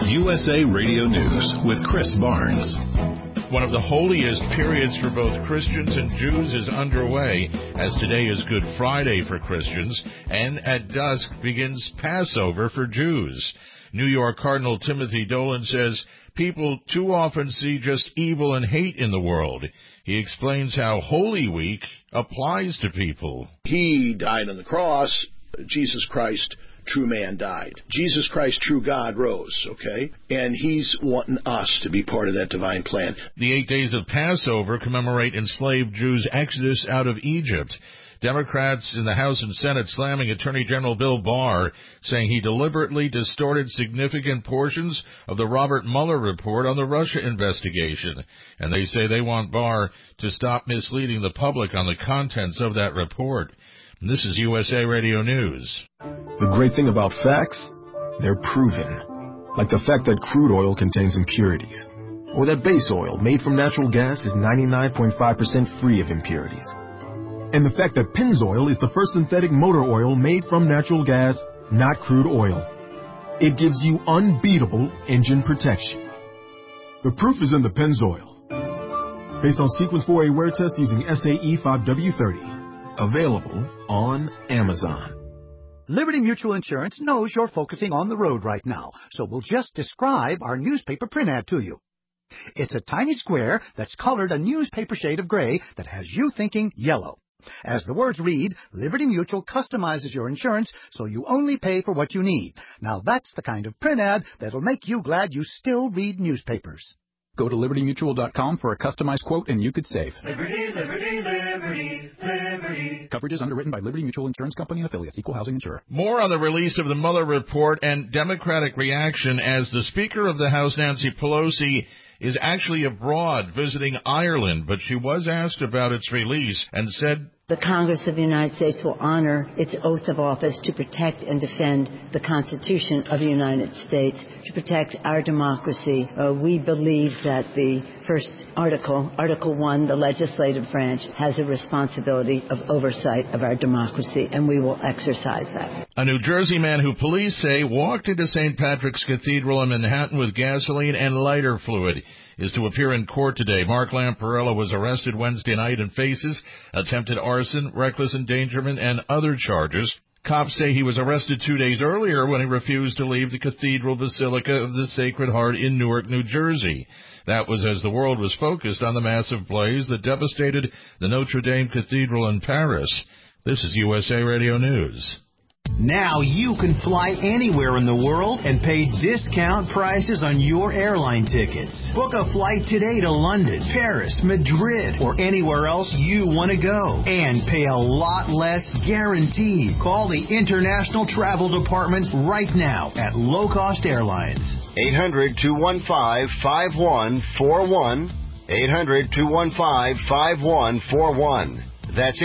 USA Radio News with Chris Barnes. One of the holiest periods for both Christians and Jews is underway, as today is Good Friday for Christians, and at dusk begins Passover for Jews. New York Cardinal Timothy Dolan says people too often see just evil and hate in the world. He explains how Holy Week applies to people. He died on the cross. Jesus Christ, true man, died. Jesus Christ, true God, rose, okay? And he's wanting us to be part of that divine plan. The 8 days of Passover commemorate enslaved Jews' exodus out of Egypt. Democrats in the House and Senate slamming Attorney General Bill Barr, saying he deliberately distorted significant portions of the Robert Mueller report on the Russia investigation. And they say they want Barr to stop misleading the public on the contents of that report. And this is USA Radio News. The great thing about facts, they're proven. Like the fact that crude oil contains impurities. Or that base oil made from natural gas is 99.5% free of impurities. And the fact that Pennzoil is the first synthetic motor oil made from natural gas, not crude oil. It gives you unbeatable engine protection. The proof is in the Pennzoil. Based on Sequence 4A wear test using SAE 5W30. Available on Amazon. Liberty Mutual Insurance knows you're focusing on the road right now, so we'll just describe our newspaper print ad to you. It's a tiny square that's colored a newspaper shade of gray that has you thinking yellow. As the words read, Liberty Mutual customizes your insurance so you only pay for what you need. Now that's the kind of print ad that'll make you glad you still read newspapers. Go to LibertyMutual.com for a customized quote and you could save. Liberty, liberty, liberty, liberty. Coverage is underwritten by Liberty Mutual Insurance Company and affiliates. Equal housing insurer. More on the release of the Mueller report and Democratic reaction as the Speaker of the House, Nancy Pelosi, is actually abroad visiting Ireland, but she was asked about its release and said, "The Congress of the United States will honor its oath of office to protect and defend the Constitution of the United States, to protect our democracy. We believe that the first Article 1, the legislative branch, has a responsibility of oversight of our democracy, and we will exercise that." A New Jersey man who police say walked into St. Patrick's Cathedral in Manhattan with gasoline and lighter fluid is to appear in court today. Mark Lamparello was arrested Wednesday night and faces attempted arson, reckless endangerment, and other charges. Cops say he was arrested 2 days earlier when he refused to leave the Cathedral Basilica of the Sacred Heart in Newark, New Jersey. That was as the world was focused on the massive blaze that devastated the Notre Dame Cathedral in Paris. This is USA Radio News. Now you can fly anywhere in the world and pay discount prices on your airline tickets. Book a flight today to London, Paris, Madrid, or anywhere else you want to go. And pay a lot less guaranteed. Call the International Travel Department right now at Low Cost Airlines. 800-215-5141. 800-215-5141. That's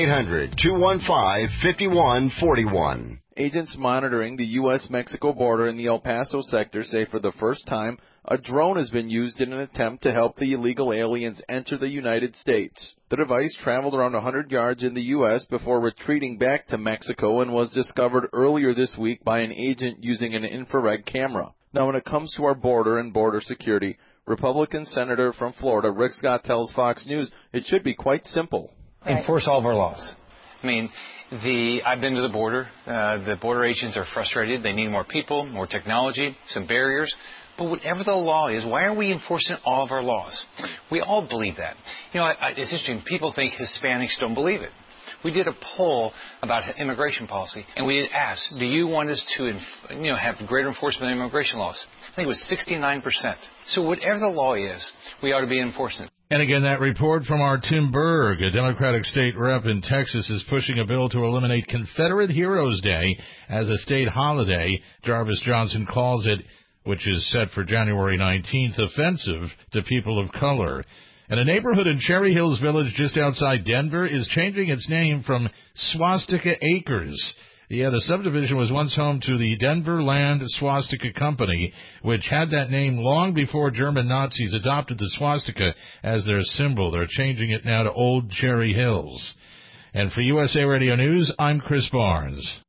800-215-5141. Agents monitoring the U.S.-Mexico border in the El Paso sector say for the first time, a drone has been used in an attempt to help the illegal aliens enter the United States. The device traveled around 100 yards in the U.S. before retreating back to Mexico and was discovered earlier this week by an agent using an infrared camera. Now, when it comes to our border and border security, Republican Senator from Florida Rick Scott tells Fox News it should be quite simple. Enforce all of our laws. I mean, I've been to the border. The border agents are frustrated. They need more people, more technology, some barriers. But whatever the law is, why are we enforcing all of our laws? We all believe that. You know, it's interesting. People think Hispanics don't believe it. We did a poll about immigration policy, and we asked, do you want us to have greater enforcement of immigration laws? I think it was 69%. So whatever the law is, we ought to be enforcing it. And again, that report from our Tim Berg, a Democratic state rep in Texas, is pushing a bill to eliminate Confederate Heroes Day as a state holiday, Jarvis Johnson calls it, which is set for January 19th, offensive to people of color. And a neighborhood in Cherry Hills Village just outside Denver is changing its name from Swastika Acres. Yeah, the subdivision was once home to the Denver Land Swastika Company, which had that name long before German Nazis adopted the swastika as their symbol. They're changing it now to Old Cherry Hills. And for USA Radio News, I'm Chris Barnes.